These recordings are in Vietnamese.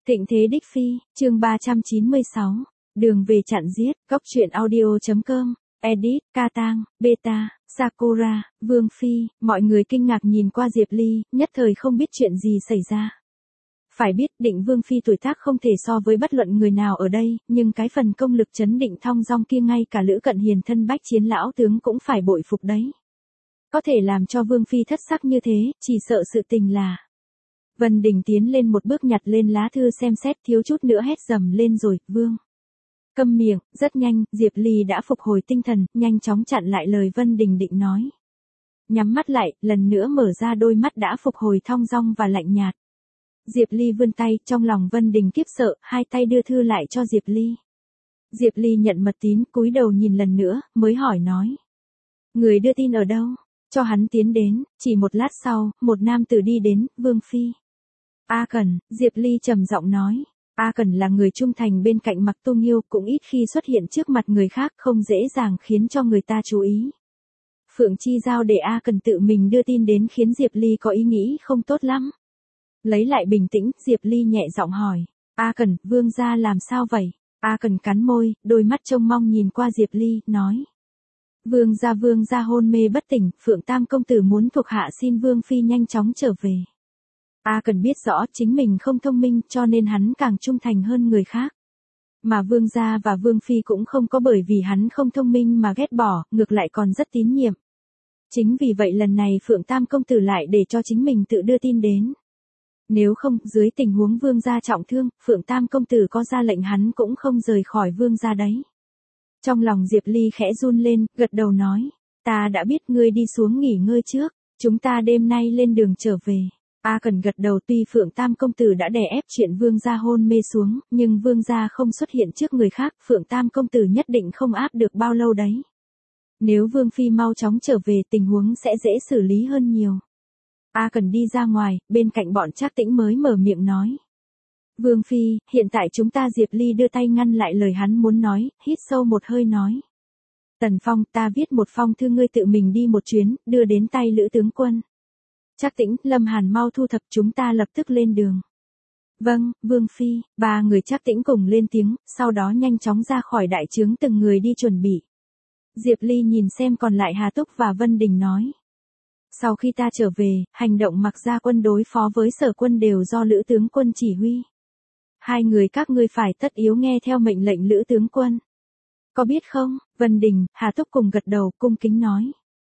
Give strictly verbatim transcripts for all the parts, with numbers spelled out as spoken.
Thịnh thế đích phi, chương ba trăm chín mươi sáu, đường về chặn giết, góc truyện audio.com, edit, Ca Tang, Beta, Sakura, Vương Phi, mọi người kinh ngạc nhìn qua Diệp Ly, nhất thời không biết chuyện gì xảy ra. Phải biết Định Vương Phi tuổi tác không thể so với bất luận người nào ở đây, nhưng cái phần công lực chấn định thong dong kia ngay cả Lữ Cận Hiền thân bách chiến lão tướng cũng phải bội phục đấy. Có thể làm cho Vương Phi thất sắc như thế, chỉ sợ sự tình là... Vân Đình tiến lên một bước nhặt lên lá thư xem xét thiếu chút nữa hét dầm lên rồi, Vương. Câm miệng, rất nhanh, Diệp Ly đã phục hồi tinh thần, nhanh chóng chặn lại lời Vân Đình định nói. Nhắm mắt lại, lần nữa mở ra đôi mắt đã phục hồi thong dong và lạnh nhạt. Diệp Ly vươn tay, trong lòng Vân Đình kiếp sợ, hai tay đưa thư lại cho Diệp Ly. Diệp Ly nhận mật tín, cúi đầu nhìn lần nữa, mới hỏi nói. Người đưa tin ở đâu? Cho hắn tiến đến, chỉ một lát sau, một nam tử đi đến, Vương Phi. A Cẩn, Diệp Ly trầm giọng nói. A Cẩn là người trung thành bên cạnh Mặc Tu Nghiêu, cũng ít khi xuất hiện trước mặt người khác, không dễ dàng khiến cho người ta chú ý. Phượng Chi giao để A Cẩn tự mình đưa tin đến khiến Diệp Ly có ý nghĩ không tốt lắm. Lấy lại bình tĩnh, Diệp Ly nhẹ giọng hỏi. A Cẩn, Vương gia làm sao vậy? A Cẩn cắn môi, đôi mắt trông mong nhìn qua Diệp Ly, nói. Vương gia vương gia hôn mê bất tỉnh, Phượng Tam công tử muốn thuộc hạ xin Vương Phi nhanh chóng trở về. A Cẩn biết rõ chính mình không thông minh cho nên hắn càng trung thành hơn người khác. Mà Vương gia và Vương Phi cũng không có bởi vì hắn không thông minh mà ghét bỏ, ngược lại còn rất tín nhiệm. Chính vì vậy lần này Phượng Tam công tử lại để cho chính mình tự đưa tin đến. Nếu không, dưới tình huống Vương gia trọng thương, Phượng Tam công tử có ra lệnh hắn cũng không rời khỏi Vương gia đấy. Trong lòng Diệp Ly khẽ run lên, gật đầu nói. Ta đã biết, ngươi đi xuống nghỉ ngơi trước, chúng ta đêm nay lên đường trở về. A Cẩn gật đầu, tuy Phượng Tam công tử đã đè ép chuyện Vương gia hôn mê xuống, nhưng Vương gia không xuất hiện trước người khác, Phượng Tam công tử nhất định không áp được bao lâu đấy. Nếu Vương Phi mau chóng trở về, tình huống sẽ dễ xử lý hơn nhiều. A Cẩn đi ra ngoài, bên cạnh bọn Trác Tĩnh mới mở miệng nói. Vương Phi, hiện tại chúng ta Diệp Ly đưa tay ngăn lại lời hắn muốn nói, hít sâu một hơi nói. Tần Phong, ta viết một phong thư ngươi tự mình đi một chuyến, đưa đến tay Lữ tướng quân. Trác Tĩnh, Lâm Hàn mau thu thập, chúng ta lập tức lên đường. Vâng, Vương Phi, ba người Trác Tĩnh cùng lên tiếng, sau đó nhanh chóng ra khỏi đại trướng từng người đi chuẩn bị. Diệp Ly nhìn xem còn lại Hà Túc và Vân Đình nói. Sau khi ta trở về, hành động Mặc gia quân đối phó với Sở quân đều do Lữ tướng quân chỉ huy. Hai người các ngươi phải tất yếu nghe theo mệnh lệnh Lữ tướng quân. Có biết không? Vân Đình, Hà Túc cùng gật đầu, cung kính nói.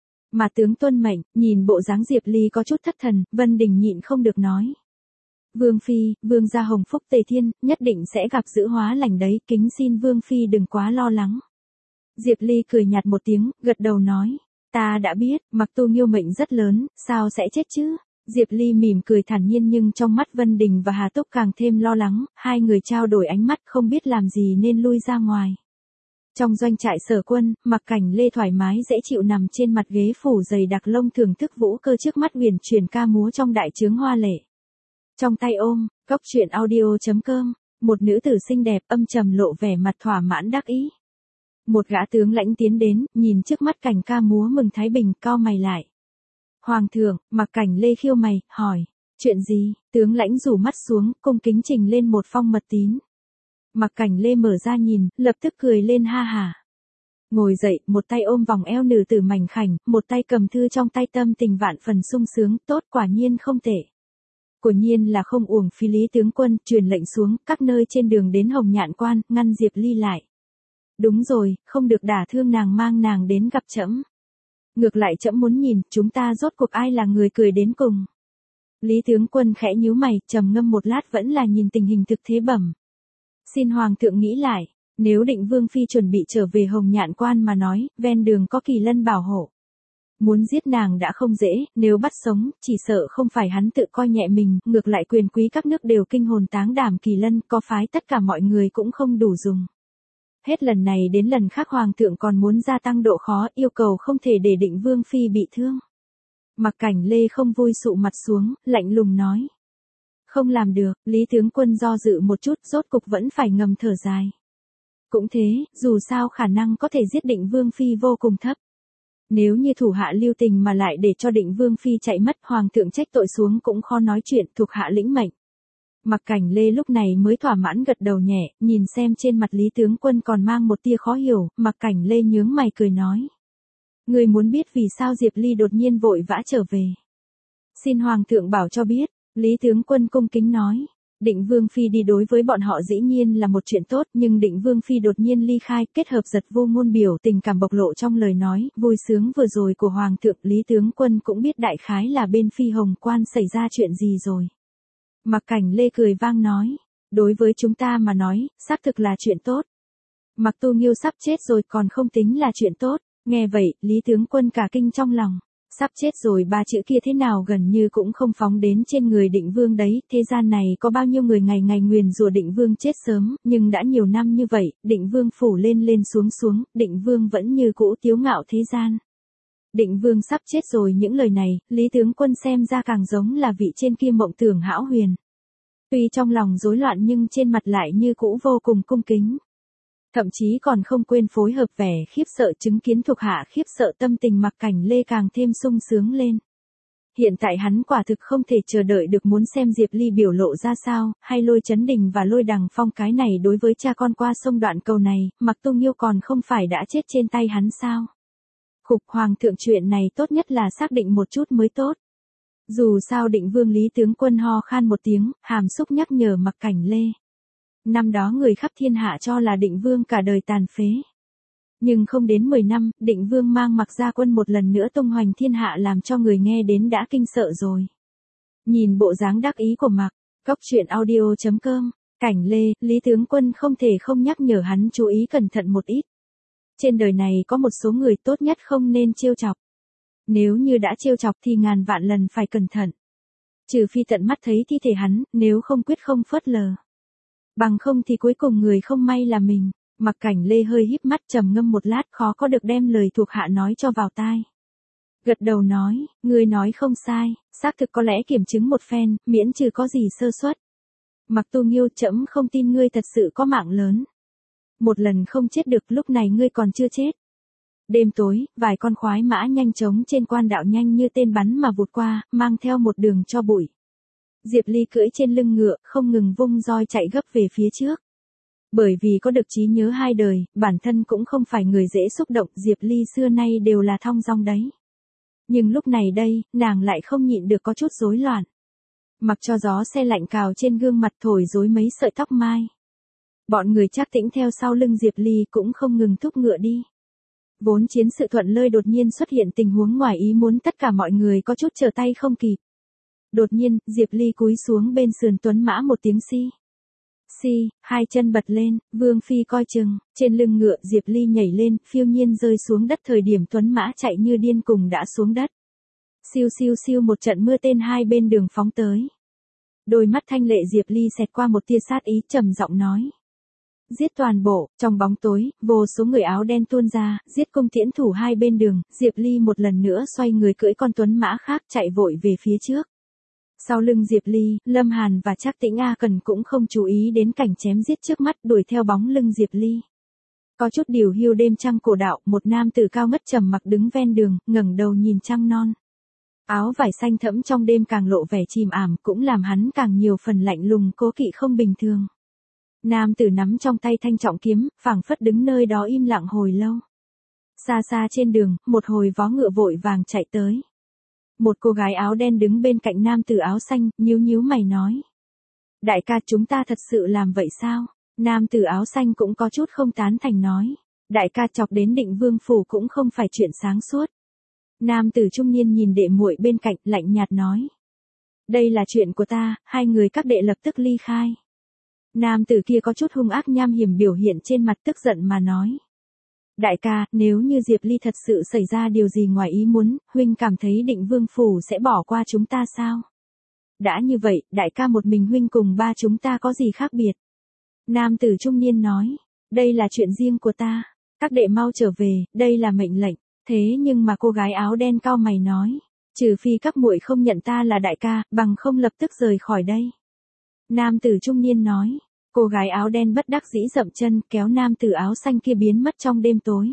Mà tướng tuân mệnh, nhìn bộ dáng Diệp Ly có chút thất thần, Vân Đình nhịn không được nói. Vương Phi, Vương gia hồng phúc tề thiên, nhất định sẽ gặp dữ hóa lành đấy, kính xin Vương Phi đừng quá lo lắng. Diệp Ly cười nhạt một tiếng, gật đầu nói. Ta đã biết, Mặc Tu Nghiêu mệnh rất lớn, sao sẽ chết chứ? Diệp Ly mỉm cười thản nhiên nhưng trong mắt Vân Đình và Hà Túc càng thêm lo lắng, hai người trao đổi ánh mắt không biết làm gì nên lui ra ngoài. Trong doanh trại Sở quân, Mặc Cảnh Lê thoải mái dễ chịu nằm trên mặt ghế phủ dày đặc lông thưởng thức vũ cơ trước mắt huyền chuyển ca múa trong đại trướng hoa lệ. Trong tay ôm, góc truyện audio.com, một nữ tử xinh đẹp âm trầm lộ vẻ mặt thỏa mãn đắc ý. Một gã tướng lãnh tiến đến, nhìn trước mắt cảnh ca múa mừng thái bình, cau mày lại. Hoàng thượng, Mặc Cảnh Lê khiêu mày, hỏi, chuyện gì? Tướng lãnh rủ mắt xuống, cung kính trình lên một phong mật tín. Mặc Cảnh Lê mở ra nhìn, lập tức cười lên ha hả. Ngồi dậy, một tay ôm vòng eo nữ tử mảnh khảnh, một tay cầm thư trong tay, tâm tình vạn phần sung sướng, tốt, quả nhiên không tệ. Quả nhiên là không uổng phí Lý tướng quân, truyền lệnh xuống, các nơi trên đường đến Hồng Nhạn Quan, ngăn Diệp Ly lại. Đúng rồi, không được đả thương nàng, mang nàng đến gặp trẫm. Ngược lại trẫm muốn nhìn, chúng ta rốt cuộc ai là người cười đến cùng. Lý tướng quân khẽ nhíu mày, trầm ngâm một lát vẫn là nhìn tình hình thực thế bẩm. Xin Hoàng thượng nghĩ lại, nếu Định Vương Phi chuẩn bị trở về Hồng Nhạn Quan mà nói, ven đường có Kỳ Lân bảo hộ. Muốn giết nàng đã không dễ, nếu bắt sống, chỉ sợ không phải hắn tự coi nhẹ mình, ngược lại quyền quý các nước đều kinh hồn táng đảm Kỳ Lân, có phái tất cả mọi người cũng không đủ dùng. Hết lần này đến lần khác Hoàng thượng còn muốn gia tăng độ khó, yêu cầu không thể để Định Vương Phi bị thương. Mặc Cảnh Lê không vui sụ mặt xuống, lạnh lùng nói. Không làm được, Lý tướng quân do dự một chút, rốt cục vẫn phải ngầm thở dài. Cũng thế, dù sao khả năng có thể giết Định Vương Phi vô cùng thấp. Nếu như thủ hạ lưu tình mà lại để cho Định Vương Phi chạy mất, Hoàng thượng trách tội xuống cũng khó nói chuyện, thuộc hạ lĩnh mệnh. Mặc Cảnh Lê lúc này mới thỏa mãn gật đầu nhẹ, nhìn xem trên mặt Lý tướng quân còn mang một tia khó hiểu, Mặc Cảnh Lê nhướng mày cười nói. Người muốn biết vì sao Diệp Ly đột nhiên vội vã trở về. Xin Hoàng thượng bảo cho biết, Lý tướng quân cung kính nói. Định Vương Phi đi đối với bọn họ dĩ nhiên là một chuyện tốt, nhưng Định Vương Phi đột nhiên ly khai, kết hợp giật vô ngôn biểu tình cảm bộc lộ trong lời nói, vui sướng vừa rồi của Hoàng thượng, Lý tướng quân cũng biết đại khái là bên Phi Hồng Quan xảy ra chuyện gì rồi. Mặc Cảnh Lê cười vang nói, đối với chúng ta mà nói, xác thực là chuyện tốt. Mặc Tu Nghiêu sắp chết rồi còn không tính là chuyện tốt, nghe vậy, Lý tướng quân cả kinh trong lòng. Sắp chết rồi ba chữ kia thế nào gần như cũng không phóng đến trên người Định Vương đấy, thế gian này có bao nhiêu người ngày ngày nguyền rủa Định Vương chết sớm, nhưng đã nhiều năm như vậy, Định Vương phủ lên lên xuống xuống, Định Vương vẫn như cũ tiếu ngạo thế gian. Định Vương sắp chết rồi những lời này, Lý tướng quân xem ra càng giống là vị trên kia mộng tưởng hão huyền. Tuy trong lòng rối loạn nhưng trên mặt lại như cũ vô cùng cung kính. Thậm chí còn không quên phối hợp vẻ khiếp sợ chứng kiến thuộc hạ khiếp sợ tâm tình Mặc Cảnh Lê càng thêm sung sướng lên. Hiện tại hắn quả thực không thể chờ đợi được muốn xem Diệp Ly biểu lộ ra sao, hay Lôi Chấn Đình và Lôi Đằng Phong cái này đối với cha con qua sông đoạn cầu này, Mặc Tu Nghiêu còn không phải đã chết trên tay hắn sao. Khục Hoàng thượng chuyện này tốt nhất là xác định một chút mới tốt. Dù sao Định Vương Lý tướng quân ho khan một tiếng, hàm xúc nhắc nhở Mặc Cảnh Lê. Năm đó người khắp thiên hạ cho là Định Vương cả đời tàn phế. Nhưng không đến mười năm, Định Vương mang Mặc gia quân một lần nữa tung hoành thiên hạ làm cho người nghe đến đã kinh sợ rồi. Nhìn bộ dáng đắc ý của Mặc, Cốc Truyện Audio chấm com, Cảnh Lê, Lý tướng quân không thể không nhắc nhở hắn chú ý cẩn thận một ít. Trên đời này có một số người tốt nhất không nên trêu chọc. Nếu như đã trêu chọc thì ngàn vạn lần phải cẩn thận. Trừ phi tận mắt thấy thi thể hắn, nếu không quyết không phớt lờ. Bằng không thì cuối cùng người không may là mình. Mặc Cảnh Lê hơi híp mắt trầm ngâm một lát khó có được đem lời thuộc hạ nói cho vào tai. Gật đầu nói, ngươi nói không sai, xác thực có lẽ kiểm chứng một phen, miễn trừ có gì sơ suất. Mặc Tu Nghiêu trẫm không tin ngươi thật sự có mạng lớn. Một lần không chết được lúc này ngươi còn chưa chết. Đêm tối, vài con khoái mã nhanh chóng trên quan đạo nhanh như tên bắn mà vụt qua, mang theo một đường cho bụi. Diệp Ly cưỡi trên lưng ngựa, không ngừng vung roi chạy gấp về phía trước. Bởi vì có được trí nhớ hai đời, bản thân cũng không phải người dễ xúc động, Diệp Ly xưa nay đều là thong dong đấy. Nhưng lúc này đây, nàng lại không nhịn được có chút rối loạn. Mặc cho gió se lạnh cào trên gương mặt thổi rối mấy sợi tóc mai. Bọn người Trác Tĩnh theo sau lưng Diệp Ly cũng không ngừng thúc ngựa đi. Vốn chiến sự thuận lợi đột nhiên xuất hiện tình huống ngoài ý muốn, tất cả mọi người có chút trở tay không kịp. Đột nhiên, Diệp Ly cúi xuống bên sườn tuấn mã một tiếng xi. Xi, hai chân bật lên, Vương Phi coi chừng, trên lưng ngựa Diệp Ly nhảy lên, phiêu nhiên rơi xuống đất, thời điểm tuấn mã chạy như điên cùng đã xuống đất. Siêu siêu siêu một trận mưa tên hai bên đường phóng tới. Đôi mắt thanh lệ Diệp Ly xẹt qua một tia sát ý, trầm giọng nói. Giết toàn bộ, trong bóng tối, vô số người áo đen tuôn ra, giết cung tiễn thủ hai bên đường, Diệp Ly một lần nữa xoay người cưỡi con tuấn mã khác chạy vội về phía trước. Sau lưng Diệp Ly, Lâm Hàn và Trác Tĩnh A Cần cũng không chú ý đến cảnh chém giết trước mắt, đuổi theo bóng lưng Diệp Ly. Có chút điều hiu đêm trăng cổ đạo, một nam tử cao ngất trầm mặc đứng ven đường, ngẩng đầu nhìn trăng non. Áo vải xanh thẫm trong đêm càng lộ vẻ chìm ảm, cũng làm hắn càng nhiều phần lạnh lùng cố kỵ không bình thường. Nam tử nắm trong tay thanh trọng kiếm, phảng phất đứng nơi đó im lặng hồi lâu. Xa xa trên đường, một hồi vó ngựa vội vàng chạy tới. Một cô gái áo đen đứng bên cạnh nam tử áo xanh, nhíu nhíu mày nói. Đại ca, chúng ta thật sự làm vậy sao? Nam tử áo xanh cũng có chút không tán thành nói. Đại ca, chọc đến Định Vương phủ cũng không phải chuyện sáng suốt. Nam tử trung niên nhìn đệ muội bên cạnh, lạnh nhạt nói. Đây là chuyện của ta, hai người các đệ lập tức ly khai. Nam tử kia có chút hung ác nham hiểm biểu hiện trên mặt, tức giận mà nói. Đại ca, nếu như Diệp Ly thật sự xảy ra điều gì ngoài ý muốn, huynh cảm thấy Định Vương phủ sẽ bỏ qua chúng ta sao? Đã như vậy, đại ca một mình huynh cùng ba chúng ta có gì khác biệt? Nam tử trung niên nói, đây là chuyện riêng của ta, các đệ mau trở về, đây là mệnh lệnh. Thế nhưng mà cô gái áo đen cau mày nói, trừ phi các muội không nhận ta là đại ca, bằng không lập tức rời khỏi đây. Nam tử trung niên nói. Cô gái áo đen bất đắc dĩ dậm chân, kéo nam tử áo xanh kia biến mất trong đêm tối.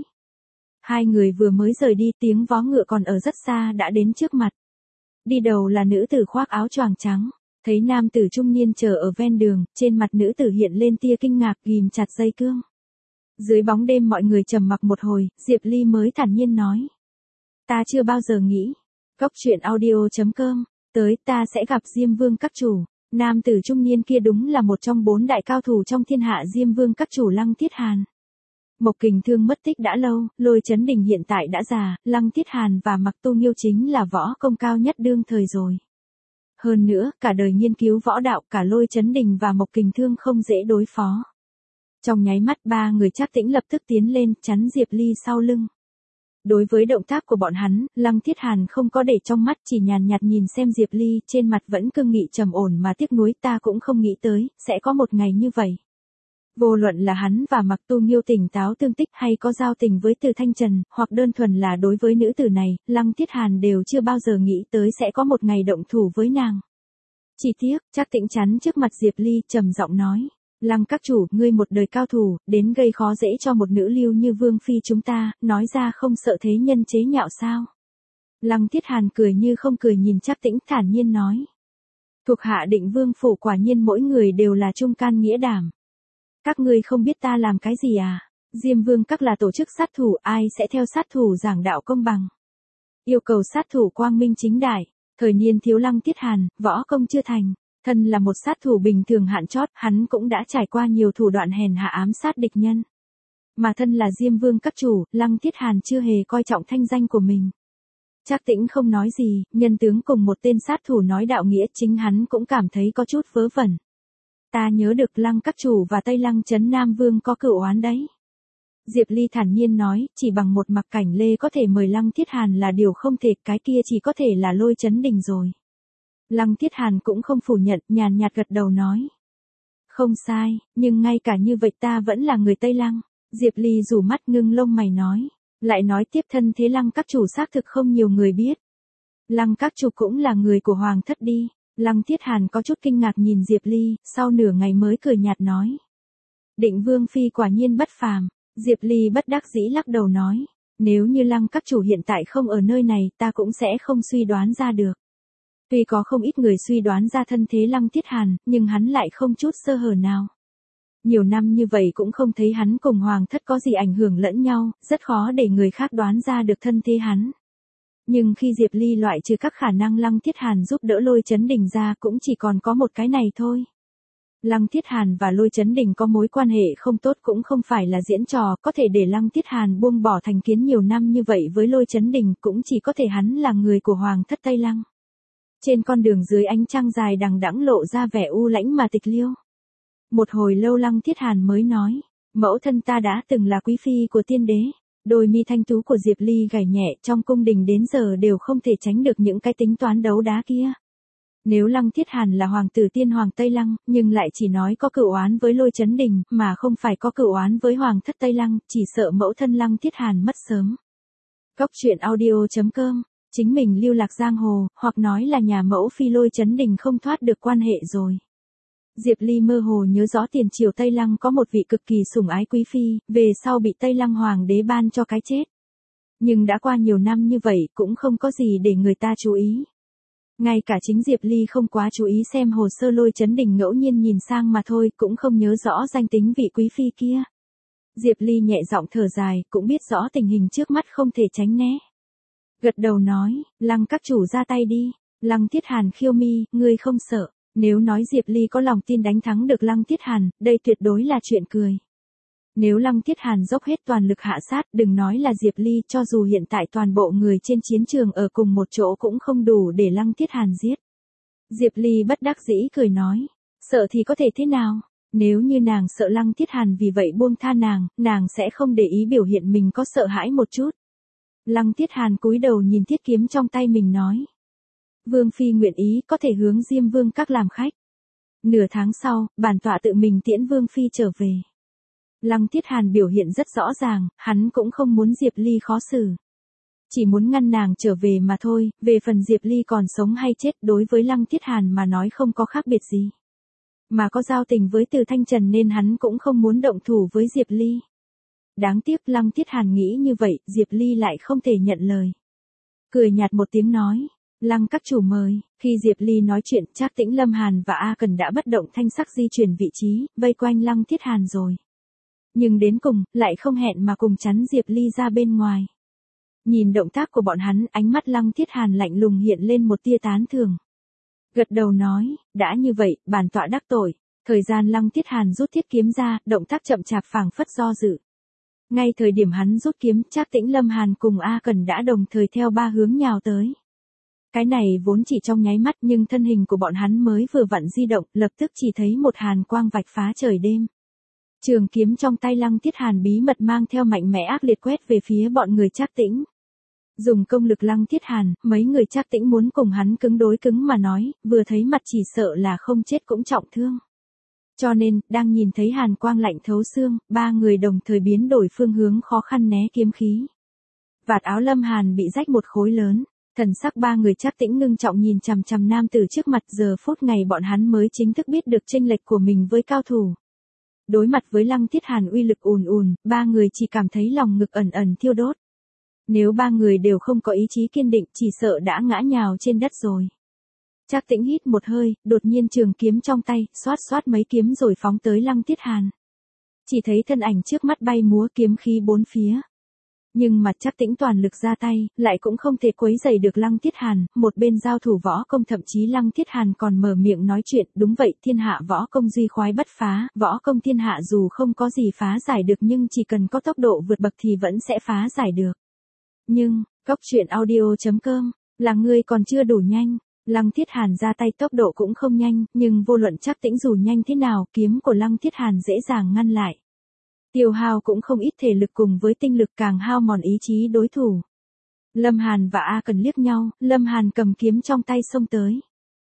Hai người vừa mới rời đi, tiếng vó ngựa còn ở rất xa đã đến trước mặt. Đi đầu là nữ tử khoác áo choàng trắng. Thấy nam tử trung niên chờ ở ven đường, trên mặt nữ tử hiện lên tia kinh ngạc ghim chặt dây cương. Dưới bóng đêm mọi người trầm mặc một hồi, Diệp Ly mới thản nhiên nói. Ta chưa bao giờ nghĩ. Góc truyện audio chấm com, tới ta sẽ gặp Diêm Vương các chủ. Nam tử trung niên kia đúng là một trong bốn đại cao thủ trong thiên hạ Diêm Vương các chủ Lăng Thiết Hàn. Mộc Kình Thương mất tích đã lâu, Lôi Chấn Đình hiện tại đã già, Lăng Thiết Hàn và Mặc Tu Nghiêu chính là võ công cao nhất đương thời rồi. Hơn nữa, cả đời nghiên cứu võ đạo, cả Lôi Chấn Đình và Mộc Kình Thương không dễ đối phó. Trong nháy mắt ba người Trác Tĩnh lập tức tiến lên, chắn Diệp Ly sau lưng. Đối với động tác của bọn hắn, Lăng Thiết Hàn không có để trong mắt, chỉ nhàn nhạt nhìn xem Diệp Ly, trên mặt vẫn cương nghị trầm ổn mà tiếc nuối, ta cũng không nghĩ tới, sẽ có một ngày như vậy. Vô luận là hắn và Mặc Tu Nghiêu tỉnh táo tương tích hay có giao tình với Từ Thanh Trần, hoặc đơn thuần là đối với nữ tử này, Lăng Thiết Hàn đều chưa bao giờ nghĩ tới sẽ có một ngày động thủ với nàng. Chỉ tiếc, Trác Tĩnh chắn trước mặt Diệp Ly, trầm giọng nói. Lăng các chủ, ngươi một đời cao thủ, đến gây khó dễ cho một nữ lưu như Vương Phi chúng ta, nói ra không sợ thế nhân chế nhạo sao? Lăng Thiết Hàn cười như không cười nhìn Trác Tĩnh thản nhiên nói. Thuộc hạ Định Vương phủ quả nhiên mỗi người đều là trung can nghĩa đảm. Các ngươi không biết ta làm cái gì à? Diêm Vương các là tổ chức sát thủ, ai sẽ theo sát thủ giảng đạo công bằng? Yêu cầu sát thủ quang minh chính đại, thời niên thiếu Lăng Thiết Hàn, võ công chưa thành. Thân là một sát thủ bình thường hạn chót, hắn cũng đã trải qua nhiều thủ đoạn hèn hạ ám sát địch nhân. Mà thân là Diêm Vương các chủ, Lăng Thiết Hàn chưa hề coi trọng thanh danh của mình. Trác Tĩnh không nói gì, nhân tướng cùng một tên sát thủ nói đạo nghĩa, chính hắn cũng cảm thấy có chút vớ vẩn. Ta nhớ được Lăng các chủ và Tây Lăng Trấn Nam Vương có cựu oán đấy. Diệp Ly thản nhiên nói, chỉ bằng một mặc cảnh lê có thể mời Lăng Thiết Hàn là điều không thể, cái kia chỉ có thể là Lôi Chấn Đình rồi. Lăng Thiết Hàn cũng không phủ nhận, nhàn nhạt gật đầu nói. Không sai, nhưng ngay cả như vậy ta vẫn là người Tây Lăng. Diệp Ly rủ mắt ngưng lông mày nói. Lại nói tiếp thân thế Lăng các chủ xác thực không nhiều người biết. Lăng các chủ cũng là người của Hoàng thất đi. Lăng Thiết Hàn có chút kinh ngạc nhìn Diệp Ly, sau nửa ngày mới cười nhạt nói. Định Vương Phi quả nhiên bất phàm. Diệp Ly bất đắc dĩ lắc đầu nói. Nếu như Lăng các chủ hiện tại không ở nơi này ta cũng sẽ không suy đoán ra được. Tuy có không ít người suy đoán ra thân thế Lăng Thiết Hàn, nhưng hắn lại không chút sơ hở nào. Nhiều năm như vậy cũng không thấy hắn cùng Hoàng thất có gì ảnh hưởng lẫn nhau, rất khó để người khác đoán ra được thân thế hắn. Nhưng khi Diệp Ly loại trừ các khả năng Lăng Thiết Hàn giúp đỡ Lôi Chấn Đình ra cũng chỉ còn có một cái này thôi. Lăng Thiết Hàn và Lôi Chấn Đình có mối quan hệ không tốt cũng không phải là diễn trò, có thể để Lăng Thiết Hàn buông bỏ thành kiến nhiều năm như vậy với Lôi Chấn Đình cũng chỉ có thể hắn là người của Hoàng thất Tây Lăng. Trên con đường dưới ánh trăng dài đằng đẵng lộ ra vẻ u lãnh mà tịch liêu. Một hồi lâu Lăng Thiết Hàn mới nói, mẫu thân ta đã từng là quý phi của tiên đế. Đôi mi thanh tú của Diệp Ly gảy nhẹ, trong cung đình đến giờ đều không thể tránh được những cái tính toán đấu đá kia. Nếu Lăng Thiết Hàn là hoàng tử tiên hoàng Tây Lăng, nhưng lại chỉ nói có cựu oán với Lôi Chấn Đình, mà không phải có cựu oán với Hoàng thất Tây Lăng, chỉ sợ mẫu thân Lăng Thiết Hàn mất sớm. Góc truyện audio chấm com, chính mình lưu lạc giang hồ, hoặc nói là nhà mẫu phi Lôi Chấn Đình không thoát được quan hệ rồi. Diệp Ly mơ hồ nhớ rõ tiền triều Tây Lăng có một vị cực kỳ sủng ái quý phi, về sau bị Tây Lăng hoàng đế ban cho cái chết. Nhưng đã qua nhiều năm như vậy cũng không có gì để người ta chú ý. Ngay cả chính Diệp Ly không quá chú ý xem hồ sơ Lôi Chấn Đình ngẫu nhiên nhìn sang mà thôi, cũng không nhớ rõ danh tính vị quý phi kia. Diệp Ly nhẹ giọng thở dài, cũng biết rõ tình hình trước mắt không thể tránh né. Gật đầu nói, Lăng các chủ ra tay đi. Lăng Thiết Hàn khiêu mi, ngươi không sợ. Nếu nói Diệp Ly có lòng tin đánh thắng được Lăng Thiết Hàn, đây tuyệt đối là chuyện cười. Nếu Lăng Thiết Hàn dốc hết toàn lực hạ sát, đừng nói là Diệp Ly, cho dù hiện tại toàn bộ người trên chiến trường ở cùng một chỗ cũng không đủ để Lăng Thiết Hàn giết. Diệp Ly bất đắc dĩ cười nói, sợ thì có thể thế nào, nếu như nàng sợ Lăng Thiết Hàn vì vậy buông tha nàng, nàng sẽ không để ý biểu hiện mình có sợ hãi một chút. Lăng Thiết Hàn cúi đầu nhìn thiết kiếm trong tay mình nói. Vương Phi nguyện ý có thể hướng Diêm Vương các làm khách. Nửa tháng sau, bản tọa tự mình tiễn Vương Phi trở về. Lăng Thiết Hàn biểu hiện rất rõ ràng, hắn cũng không muốn Diệp Ly khó xử. Chỉ muốn ngăn nàng trở về mà thôi, về phần Diệp Ly còn sống hay chết đối với Lăng Thiết Hàn mà nói không có khác biệt gì. Mà có giao tình với Từ Thanh Trần nên hắn cũng không muốn động thủ với Diệp Ly. Đáng tiếc Lăng Thiết Hàn nghĩ như vậy, Diệp Ly lại không thể nhận lời. Cười nhạt một tiếng nói. Lăng các chủ mời, khi Diệp Ly nói chuyện, Trác Tĩnh, Lâm Hàn và A Cần đã bất động thanh sắc di chuyển vị trí, vây quanh Lăng Thiết Hàn rồi. Nhưng đến cùng, lại không hẹn mà cùng chắn Diệp Ly ra bên ngoài. Nhìn động tác của bọn hắn, ánh mắt Lăng Thiết Hàn lạnh lùng hiện lên một tia tán thưởng. Gật đầu nói, đã như vậy, bản tọa đắc tội. Thời gian Lăng Thiết Hàn rút thiết kiếm ra, động tác chậm chạp phảng phất do dự. Ngay thời điểm hắn rút kiếm, Trác Tĩnh, Lâm Hàn cùng A Cần đã đồng thời theo ba hướng nhào tới. Cái này vốn chỉ trong nháy mắt nhưng thân hình của bọn hắn mới vừa vặn di động, lập tức chỉ thấy một hàn quang vạch phá trời đêm. Trường kiếm trong tay Lăng Thiết Hàn bí mật mang theo mạnh mẽ ác liệt quét về phía bọn người Trác Tĩnh. Dùng công lực Lăng Thiết Hàn, mấy người Trác Tĩnh muốn cùng hắn cứng đối cứng mà nói, vừa thấy mặt chỉ sợ là không chết cũng trọng thương. Cho nên, đang nhìn thấy hàn quang lạnh thấu xương, ba người đồng thời biến đổi phương hướng khó khăn né kiếm khí. Vạt áo Lâm Hàn bị rách một khối lớn, thần sắc ba người Trác Tĩnh ngưng trọng nhìn chằm chằm nam tử trước mặt, giờ phút ngày bọn hắn mới chính thức biết được chênh lệch của mình với cao thủ. Đối mặt với Lăng Thiết Hàn uy lực ùn ùn, ba người chỉ cảm thấy lòng ngực ẩn ẩn thiêu đốt. Nếu ba người đều không có ý chí kiên định, chỉ sợ đã ngã nhào trên đất rồi. Trác Tĩnh hít một hơi, đột nhiên trường kiếm trong tay, xoát xoát mấy kiếm rồi phóng tới Lăng Thiết Hàn. Chỉ thấy thân ảnh trước mắt bay múa kiếm khí bốn phía. Nhưng mà Trác Tĩnh toàn lực ra tay, lại cũng không thể quấy rầy được Lăng Thiết Hàn, một bên giao thủ võ công, thậm chí Lăng Thiết Hàn còn mở miệng nói chuyện, đúng vậy, thiên hạ võ công duy khoái bất phá, võ công thiên hạ dù không có gì phá giải được nhưng chỉ cần có tốc độ vượt bậc thì vẫn sẽ phá giải được. Nhưng, Cốc Truyện Audio chấm com, là ngươi còn chưa đủ nhanh. Lăng Thiết Hàn ra tay tốc độ cũng không nhanh, nhưng vô luận Trác Tĩnh dù nhanh thế nào, kiếm của Lăng Thiết Hàn dễ dàng ngăn lại. Tiêu hao cũng không ít thể lực cùng với tinh lực, càng hao mòn ý chí đối thủ. Lâm Hàn và A Cần liếc nhau, Lâm Hàn cầm kiếm trong tay xông tới.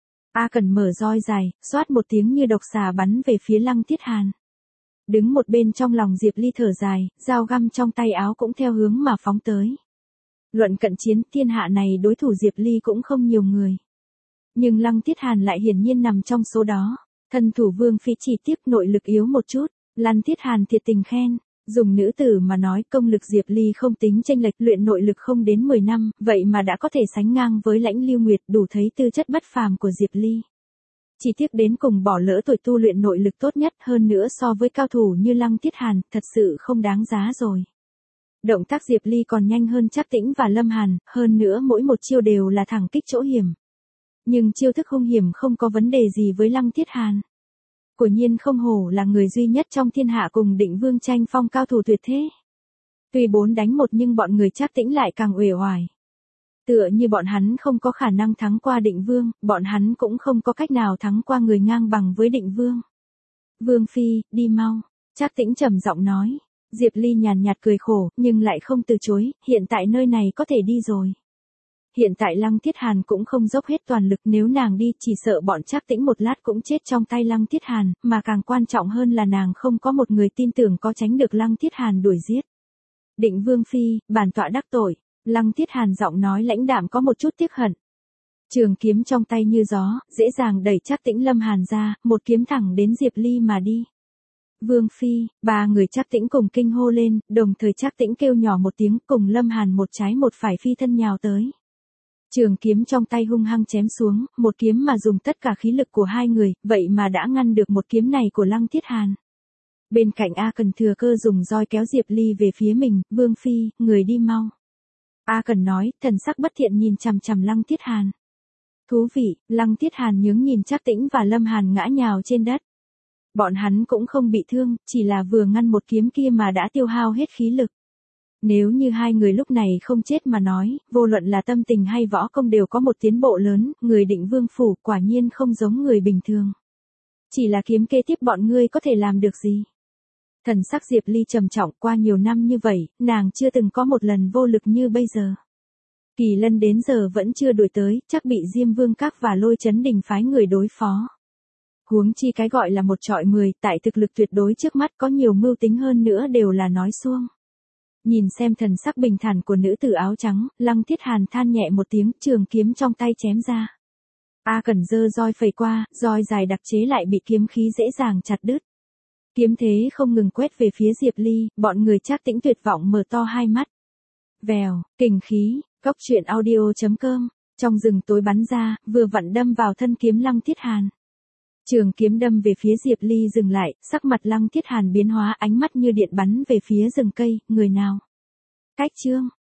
A Cần mở roi dài, xoát một tiếng như độc xà bắn về phía Lăng Thiết Hàn. Đứng một bên trong lòng Diệp Ly thở dài, dao găm trong tay áo cũng theo hướng mà phóng tới. Luận cận chiến, thiên hạ này đối thủ Diệp Ly cũng không nhiều người. Nhưng Lăng Thiết Hàn lại hiển nhiên nằm trong số đó. Thân thủ Vương Phi chỉ tiếc nội lực yếu một chút. Lăng Thiết Hàn thiệt tình khen. Dùng nữ tử mà nói, công lực Diệp Ly không tính chênh lệch, luyện nội lực không đến mười năm, vậy mà đã có thể sánh ngang với Lãnh Lưu Nguyệt, đủ thấy tư chất bất phàm của Diệp Ly. Chỉ tiếc đến cùng bỏ lỡ tuổi tu luyện nội lực tốt nhất, hơn nữa so với cao thủ như Lăng Thiết Hàn, thật sự không đáng giá rồi. Động tác Diệp Ly còn nhanh hơn Trác Tĩnh và Lâm Hàn, hơn nữa mỗi một chiêu đều là thẳng kích chỗ hiểm. Nhưng chiêu thức hung hiểm không có vấn đề gì với Lăng Thiết Hàn. Quả nhiên không hổ là người duy nhất trong thiên hạ cùng Định Vương tranh phong cao thủ tuyệt thế. Tuy bốn đánh một nhưng bọn người Trác Tĩnh lại càng uể oải. Tựa như bọn hắn không có khả năng thắng qua Định Vương, bọn hắn cũng không có cách nào thắng qua người ngang bằng với Định Vương. Vương Phi, đi mau. Trác Tĩnh trầm giọng nói. Diệp Ly nhàn nhạt cười khổ, nhưng lại không từ chối, hiện tại nơi này có thể đi rồi. Hiện tại Lăng Thiết Hàn cũng không dốc hết toàn lực, nếu nàng đi chỉ sợ bọn Trác Tĩnh một lát cũng chết trong tay Lăng Thiết Hàn, mà càng quan trọng hơn là nàng không có một người tin tưởng có tránh được Lăng Thiết Hàn đuổi giết. Định Vương Phi, bản tọa đắc tội. Lăng Thiết Hàn giọng nói lãnh đạm có một chút tiếc hận. Trường kiếm trong tay như gió, dễ dàng đẩy Trác Tĩnh Lâm Hàn ra, một kiếm thẳng đến Diệp Ly mà đi. Vương Phi, ba người Trác Tĩnh cùng kinh hô lên, đồng thời Trác Tĩnh kêu nhỏ một tiếng, cùng Lâm Hàn một trái một phải phi thân nhào tới. Trường kiếm trong tay hung hăng chém xuống, một kiếm mà dùng tất cả khí lực của hai người, vậy mà đã ngăn được một kiếm này của Lăng Thiết Hàn. Bên cạnh A Cần thừa cơ dùng roi kéo Diệp Ly về phía mình, Vương Phi, người đi mau. A Cần nói, thần sắc bất thiện nhìn chằm chằm Lăng Thiết Hàn. Thú vị, Lăng Thiết Hàn nhướng nhìn Trác Tĩnh và Lâm Hàn ngã nhào trên đất. Bọn hắn cũng không bị thương, chỉ là vừa ngăn một kiếm kia mà đã tiêu hao hết khí lực. Nếu như hai người lúc này không chết mà nói, vô luận là tâm tình hay võ công đều có một tiến bộ lớn, người Định Vương phủ quả nhiên không giống người bình thường. Chỉ là kiếm kế tiếp bọn ngươi có thể làm được gì? Thần sắc Diệp Ly trầm trọng, qua nhiều năm như vậy, nàng chưa từng có một lần vô lực như bây giờ. Kỳ Lân đến giờ vẫn chưa đuổi tới, chắc bị Diêm Vương Các và Lôi Chấn Đình phái người đối phó. Huống chi cái gọi là một trọi mười, tại thực lực tuyệt đối trước mắt có nhiều mưu tính hơn nữa đều là nói suông. Nhìn xem thần sắc bình thản của nữ tử áo trắng, Lăng Thiết Hàn than nhẹ một tiếng, trường kiếm trong tay chém ra. A Cần giơ roi phẩy qua, roi dài đặc chế lại bị kiếm khí dễ dàng chặt đứt. Kiếm thế không ngừng quét về phía Diệp Ly, bọn người Trác Tĩnh tuyệt vọng mở to hai mắt. Vèo, kình khí, Cốc Truyện Audio chấm com trong rừng tối bắn ra, vừa vặn đâm vào thân kiếm Lăng Thiết Hàn. Trường kiếm đâm về phía Diệp Ly dừng lại, sắc mặt Lăng Thiết Hàn biến hóa, ánh mắt như điện bắn về phía rừng cây, người nào? Cách chương